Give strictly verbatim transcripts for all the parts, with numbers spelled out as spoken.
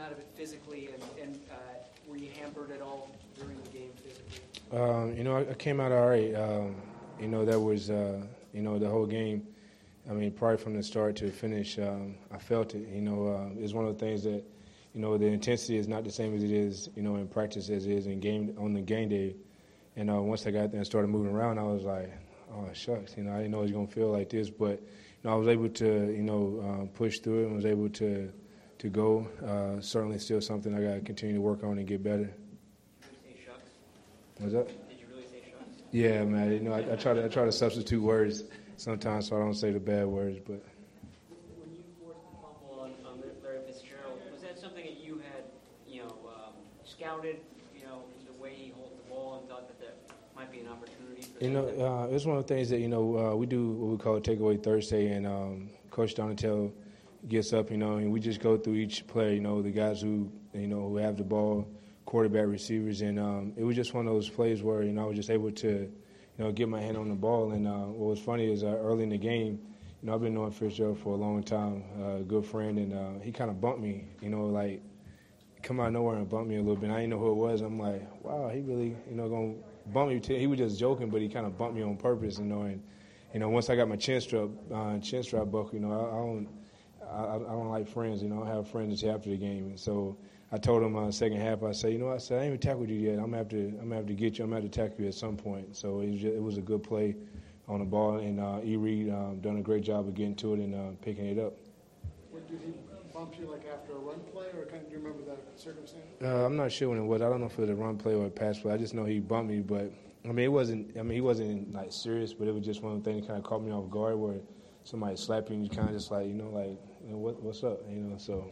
out of it physically, and, and uh, were you hampered at all during the game physically? Um, you know, I, I came out all right. Um, you know, that was, uh, you know, the whole game. I mean, probably from the start to the finish, um, I felt it. You know, uh, it's one of the things that, you know, the intensity is not the same as it is, you know, in practice as it is in game on the game day. And uh, once I got there and started moving around, I was like, oh, shucks. You know, I didn't know it was going to feel like this. But, you know, I was able to, you know, uh, push through it and was able to to go. Uh, certainly still something I got to continue to work on and get better. Did you really say shucks? What's that? Did you really say shucks? Yeah, man. You know, I, I try to I try to substitute words sometimes so I don't say the bad words. But when you forced the fumble on, on Larry Fitzgerald, was that something that you had, you know, um, scouted, you know, the way he holds the ball and thought that there might be an opportunity for you know, uh, it's one of the things that you know uh, we do what we call Takeaway Thursday, and um, Coach Donatel gets up, you know, and we just go through each player, you know, the guys who, you know, who have the ball, quarterback, receivers, and um, it was just one of those plays where, you know, I was just able to, you know, get my hand on the ball. And uh, what was funny is uh, early in the game, you know, I've been knowing Fitzgerald for a long time, uh, a good friend, and uh, he kind of bumped me, you know, like come out of nowhere and bumped me a little bit. I didn't know who it was. I'm like, wow, he really, you know, going to bump me. T-. He was just joking, but he kind of bumped me on purpose, you know, and, you know, once I got my chin strap, uh, chin strap buckle, you know, I, I don't, I, I don't like friends, you know. I don't have friends until after the game, and so I told him on uh, the second half. I said, you know, I said I ain't even tackled you yet. I'm gonna have to, I'm gonna have to get you. I'm gonna have to tackle you at some point. So it was, just, it was a good play on the ball, and uh, E. Reed um, done a great job of getting to it and uh, picking it up. What, did he bump you like after a run play, or kind of, do you remember that circumstance? Uh, I'm not sure when it was. I don't know if it was a run play or a pass play. I just know he bumped me, but I mean, it wasn't. I mean, he wasn't like serious, but it was just one of the things that kind of caught me off guard where somebody slapped you and you kind of just like, you know, like, you know, what, what's up, you know, so.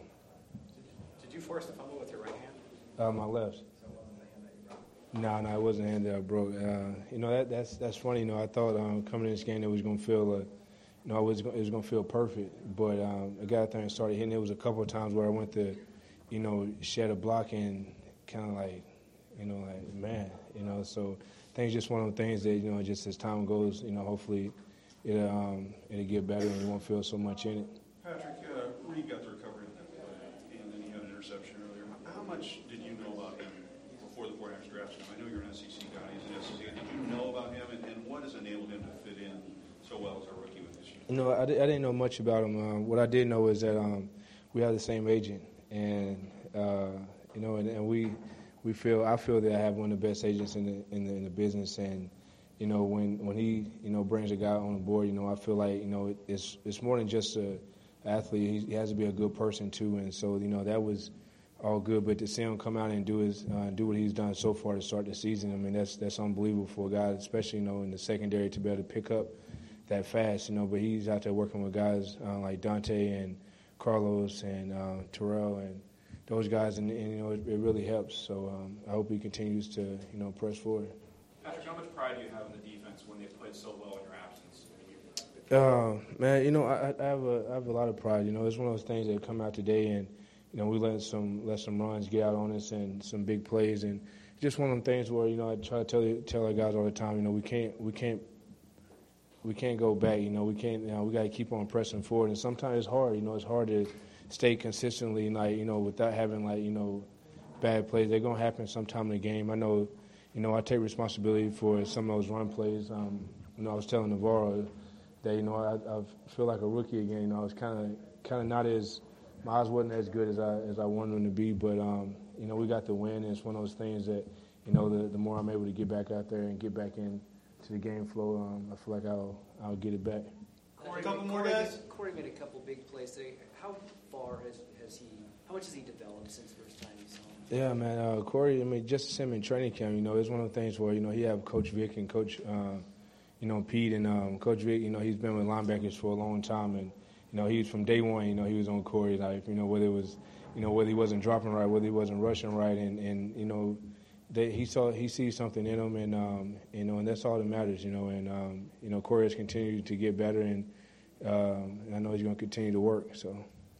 Did, did you force the fumble with your right hand? Uh, my left. So it wasn't the hand that you broke? No, no, it wasn't the hand that I broke. Uh, you know, that, that's that's funny. You know, I thought um, coming in this game that was going to feel, uh, you know, I was, it was going to feel perfect. But um, I got there and started hitting. There was a couple of times where I went to, you know, shed a block and kind of like, you know, like, man, you know, so I think it's just one of the things that, you know, just as time goes, you know, hopefully it'll, um, it'll get better and you won't feel so much in it. Patrick, uh, Reed got the recovery on that play, and then he had an interception earlier. How much did you know about him before the 49ers drafted him? I know you're an S E C guy. He's an S E C guy. Did you know about him, and, and what has enabled him to fit in so well as a rookie with this year? You know, I, I didn't know much about him. Uh, what I did know is that um, we have the same agent, and uh, you know, and, and we we feel I feel that I have one of the best agents in the in the, in the business, and you know, when, when he you know brings a guy on board, you know, I feel like you know it, it's it's more than just a athlete. He, he has to be a good person too, and so you know that was all good. But to see him come out and do his uh, do what he's done so far to start the season, I mean that's that's unbelievable for a guy, especially you know in the secondary to be able to pick up that fast, you know. But he's out there working with guys uh, like Dante and Carlos and uh, Terrell and those guys, and, and you know it, it really helps. So um, I hope he continues to you know press forward. Patrick, how much pride do you have in the defense when they played so well in your absence? Uh, man, you know, I, I have a I have a lot of pride. You know, it's one of those things that come out today, and you know, we let some let some runs get out on us and some big plays, and it's just one of them things where you know I try to tell tell our guys all the time. You know, we can't we can't we can't go back. You know, we can't. You know, we got to keep on pressing forward, and sometimes it's hard. You know, it's hard to stay consistently, like you know, without having like you know, bad plays. They're gonna happen sometime in the game. I know. You know, I take responsibility for some of those run plays. Um, you know, I was telling Navarro that, you know, I, I feel like a rookie again. You know, I was kind of kind of not as – my eyes wasn't as good as I as I wanted them to be. But, um, you know, we got the win, and it's one of those things that, you know, the, the more I'm able to get back out there and get back into the game flow, um, I feel like I'll I'll get it back. Corey, a couple more guys? Corey made a couple big plays today. How far has, has he – how much has he developed since the first time you saw him? Yeah, man. Uh, Corey, I mean, just to see him in training camp, you know, it's one of the things where, you know, he have Coach Vic and Coach, uh, you know, Pete. And um, Coach Vic, you know, he's been with linebackers for a long time. And, you know, he was from day one, you know, he was on Corey's life, you know, whether it was, you know, whether he wasn't dropping right, whether he wasn't rushing right. And, and you know, they, he saw he sees something in him. And, um, you know, and that's all that matters, you know. And, um, you know, Corey has continued to get better. And, um, and I know he's going to continue to work, so.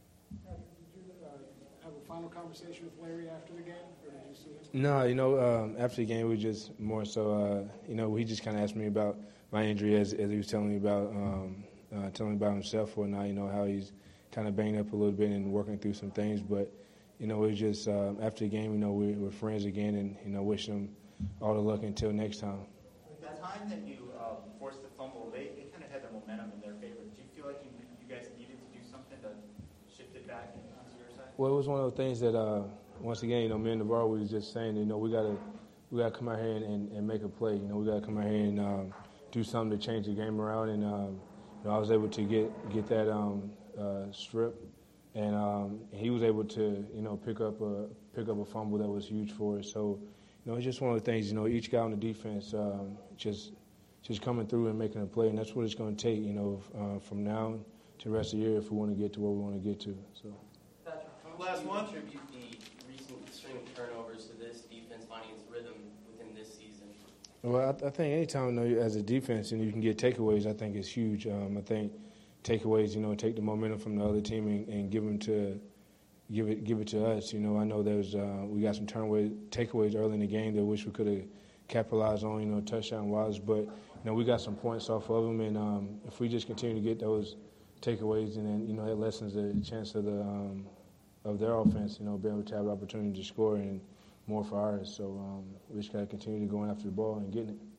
Final conversation with Larry after the game, or did you see him? No, you know, um, after the game, we just more so, uh, you know, he just kind of asked me about my injury as, as he was telling me about, um, uh, telling me about himself or not, you know, how he's kind of banged up a little bit and working through some things. But, you know, it's just uh, after the game, you know, we're, we're friends again, and you know, wish them all the luck until next time. The time that you um, forced the fumble, they, they kind of had the momentum in their favor. Did you feel like you, you guys needed to do something to shift it back onto your side? Well, it was one of those things that, uh, once again, you know, me and Navarro was just saying, you know, we gotta we gotta come out here and, and, and make a play. You know, we gotta come out here and um, do something to change the game around. And um, you know, I was able to get get that um, uh, strip, and um, he was able to, you know, pick up a pick up a fumble that was huge for us. So, you know, it's just one of the things. You know, each guy on the defense um, just just coming through and making a play, and that's what it's going to take. You know, uh, from now to the rest of the year if we want to get to where we want to get to. So. Last one. Attribute the recent string of turnovers to this defense finding its rhythm within this season. Well, I, I think anytime, you know, as a defense and you can get takeaways, I think is huge. Um, I think takeaways, you know, take the momentum from the other team and, and give them to give it give it to us. You know, I know there's uh, we got some turnaways, takeaways early in the game that I wish we could have capitalized on, you know, touchdown wise. But you know, we got some points off of them, and um, if we just continue to get those takeaways, and then you know, that lessens the chance of the um, of their offense, you know, being able to have the opportunity to score and more for ours. So um, we just got to continue to going after the ball and getting it.